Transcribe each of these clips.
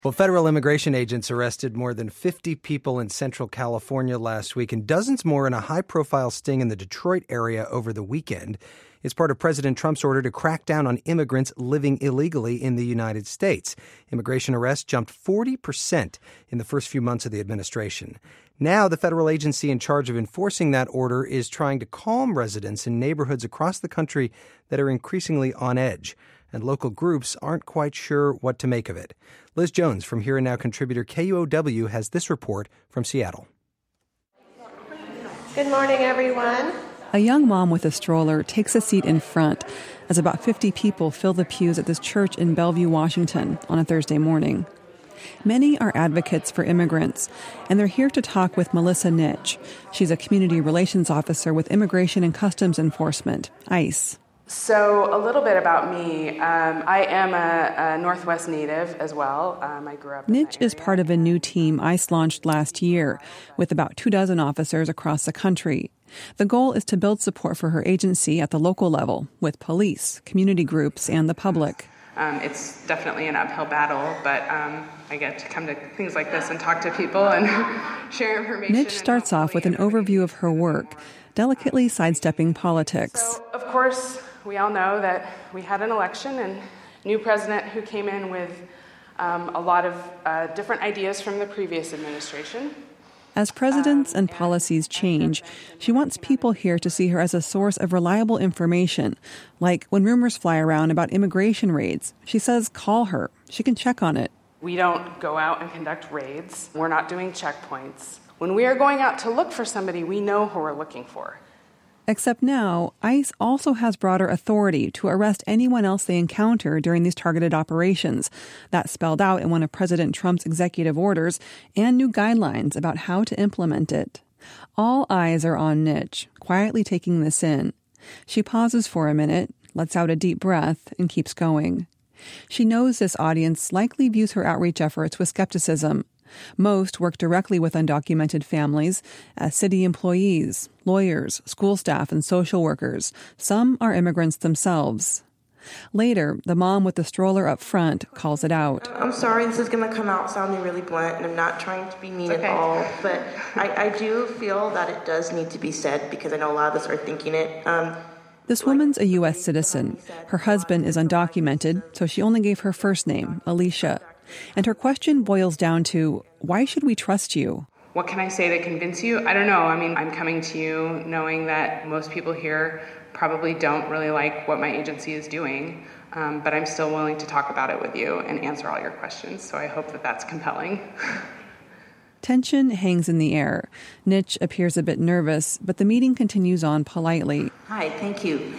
Well, federal immigration agents arrested more than 50 people in Central California last week and dozens more in a high-profile sting in the Detroit area over the weekend. It's part of President Trump's order to crack down on immigrants living illegally in the United States. Immigration arrests jumped 40% in the first few months of the administration. Now, the federal agency in charge of enforcing that order is trying to calm residents in neighborhoods across the country that are increasingly on edge. And local groups aren't quite sure what to make of it. Liz Jones from Here and Now contributor KUOW has this report from Seattle. Good morning, everyone. A young mom with a stroller takes a seat in front as about 50 people fill the pews at this church in Bellevue, Washington on a Thursday morning. Many are advocates for immigrants, and they're here to talk with Melissa Nitsch. She's a community relations officer with Immigration and Customs Enforcement, ICE. So a little bit about me. I am a Northwest native as well. I grew up Nitsch is part of a new team ICE launched last year with about 24 officers across the country. The goal is to build support for her agency at the local level with police, community groups, and the public. It's definitely an uphill battle, but I get to come to things like this and talk to people and share information. Nitsch starts off with an overview of her work, delicately sidestepping politics. So, of course, we all know that we had an election and new president who came in with a lot of different ideas from the previous administration. As presidents and policies change, she wants people here to see her as a source of reliable information. Like when rumors fly around about immigration raids, she says call her. She can check on it. We don't go out and conduct raids. We're not doing checkpoints. When we are going out to look for somebody, we know who we're looking for. Except now, ICE also has broader authority to arrest anyone else they encounter during these targeted operations. That's spelled out in one of President Trump's executive orders and new guidelines about how to implement it. All eyes are on Nitsch, quietly taking this in. She pauses for a minute, lets out a deep breath, and keeps going. She knows this audience likely views her outreach efforts with skepticism. Most work directly with undocumented families as city employees, lawyers, school staff, and social workers. Some are immigrants themselves. Later, the mom with the stroller up front calls it out. I'm sorry, this is going to come out sounding really blunt, and I'm not trying to be mean at all, but I do feel that it does need to be said because I know a lot of us are thinking it. This woman's a U.S. citizen. Her husband is undocumented, so she only gave her first name, Alicia. And her question boils down to, why should we trust you? What can I say to convince you? I don't know. I mean, I'm coming to you knowing that most people here probably don't really like what my agency is doing, but I'm still willing to talk about it with you and answer all your questions. So I hope that that's compelling. Tension hangs in the air. Nitsch appears a bit nervous, but the meeting continues on politely. Hi, thank you.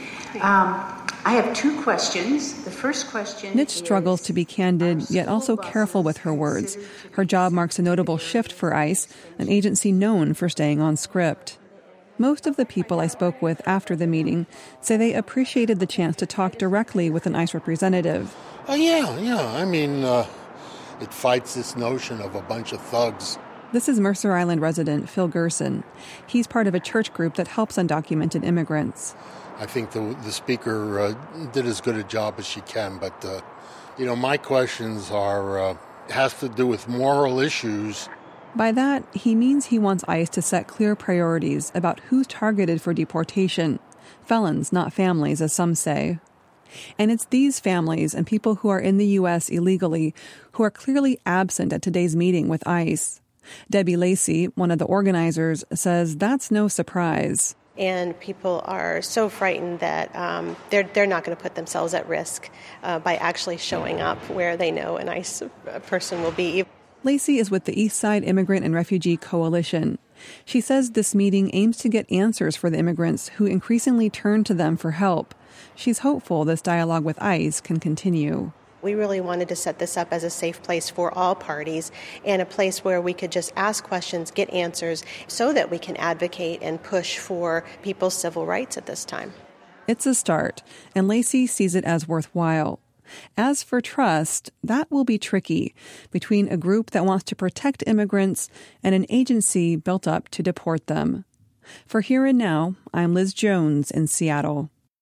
I have two questions. The first question Nitsch struggles to be candid, yet also careful with her words. Her job marks a notable shift for ICE, an agency known for staying on script. Most of the people I spoke with after the meeting say they appreciated the chance to talk directly with an ICE representative. Yeah. I mean, it fights this notion of a bunch of thugs. This is Mercer Island resident Phil Gerson. He's part of a church group that helps undocumented immigrants. I think the speaker did as good a job as she can, but, my questions has to do with moral issues. By that, he means he wants ICE to set clear priorities about who's targeted for deportation. Felons, not families, as some say. And it's these families and people who are in the U.S. illegally who are clearly absent at today's meeting with ICE. Debbie Lacey, one of the organizers, says that's no surprise. And people are so frightened that they're not going to put themselves at risk by actually showing up where they know an ICE person will be. Lacey is with the Eastside Immigrant and Refugee Coalition. She says this meeting aims to get answers for the immigrants who increasingly turn to them for help. She's hopeful this dialogue with ICE can continue. We really wanted to set this up as a safe place for all parties and a place where we could just ask questions, get answers, so that we can advocate and push for people's civil rights at this time. It's a start, and Lacey sees it as worthwhile. As for trust, that will be tricky between a group that wants to protect immigrants and an agency built up to deport them. For Here and Now, I'm Liz Jones in Seattle.